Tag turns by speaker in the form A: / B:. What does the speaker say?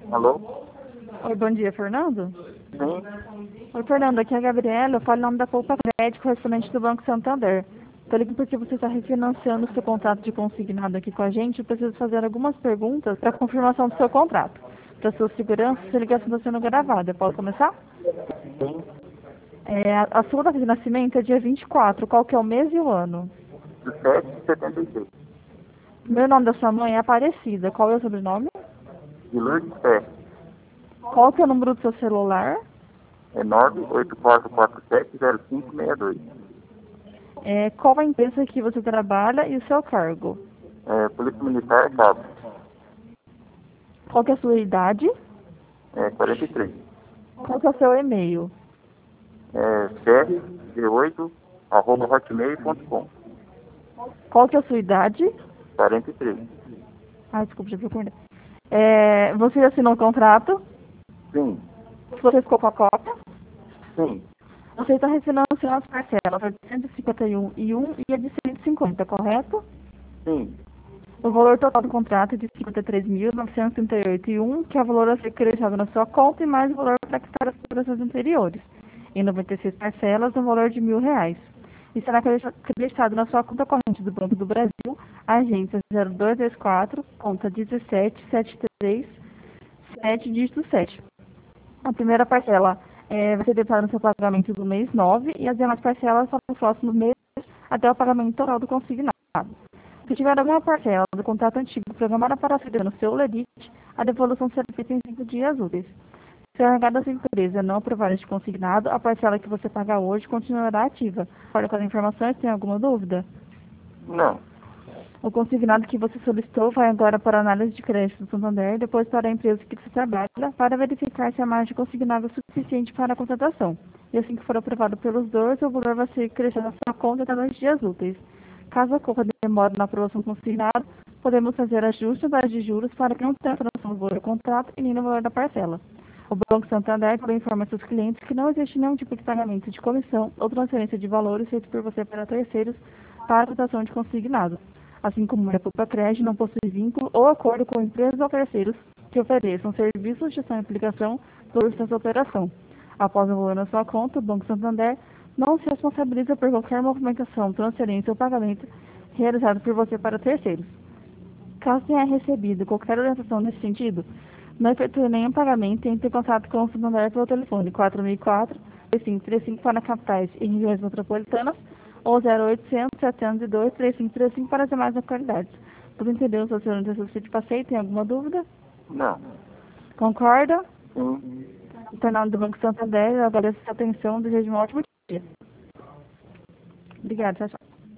A: Alô?
B: Oi, bom dia, Fernando.
A: Sim?
B: Oi, Fernando, aqui é a Gabriela, eu falo em nome da Poupa Crédito, correspondente do Banco Santander. Estou ligando porque você está refinanciando o seu contrato de consignado aqui com a gente. Eu preciso fazer algumas perguntas para confirmação do seu contrato. Para sua segurança, essa ligação está sendo gravada. Posso começar?
A: Sim.
B: A sua data de nascimento é dia 24. Qual que é o mês e o ano?
A: 17,76.
B: Meu nome da sua mãe é Aparecida. Qual é o sobrenome?
A: De Lourdes Pé.
B: Qual que é o número do seu celular?
A: É 984470562.
B: Qual a empresa que você trabalha e o seu cargo?
A: Polícia Militar, Cabo.
B: Qual que é a sua idade?
A: 43.
B: Qual que é o seu e-mail?
A: crg8@hotmail.com.
B: Qual que é a sua idade?
A: 43.
B: Desculpa, já procurei. Você assinou o contrato?
A: Sim.
B: Você ficou com a cópia?
A: Sim.
B: Você está refinanciando as parcelas, a de 151 e 1 e a de 150, correto?
A: Sim.
B: O valor total do contrato é de 53.938 e 1, que é o valor a ser creditado na sua conta e mais o valor para quitar as operações anteriores. Em 96 parcelas, no valor de R$ 1.000. E será creditado na sua conta corrente do Banco do Brasil, agência 0224, conta 17737, dígito 7. A primeira parcela vai ser debitada no seu pagamento do mês 9 e as demais parcelas só nos próximos meses até o pagamento total do consignado. Se tiver alguma parcela do contrato antigo programada para ser no seu LEDIT, a devolução será feita em 5 dias úteis. Se a largada da sua empresa não aprovar este consignado, a parcela que você paga hoje continuará ativa. Olha com as informações, tem alguma dúvida?
A: Não.
B: O consignado que você solicitou vai agora para a análise de crédito do Santander e depois para a empresa que você trabalha para verificar se a margem consignada é suficiente para a contratação. E assim que for aprovado pelos dois, o valor vai ser crescido na sua conta até 2 dias úteis. Caso ocorra demora na aprovação do consignado, podemos fazer ajustes na taxa de juros para que não tenha alteração no valor do contrato e nem no valor da parcela. O Banco Santander também informa seus clientes que não existe nenhum tipo de pagamento de comissão ou transferência de valores feito por você para terceiros para a contratação de consignado. Assim como a Poupa Crédito não possui vínculo ou acordo com empresas ou terceiros que ofereçam serviços de gestão e aplicação sobre essa operação. Após o valor na sua conta, o Banco Santander não se responsabiliza por qualquer movimentação, transferência ou pagamento realizado por você para terceiros. Caso tenha recebido qualquer orientação nesse sentido, não efetue nenhum pagamento e entre em contato com o Santander pelo telefone 4004-3535 para capitais e regiões metropolitanas ou 0800 702 3535 para as demais localidades. Tudo entendeu? Se você não tem subsídio para aceito, tem alguma dúvida?
A: Não.
B: Concorda?
A: Sim.
B: Em nome do Banco Santander, eu agradeço a sua atenção e desejo um ótimo dia. Obrigada, tchau, tchau.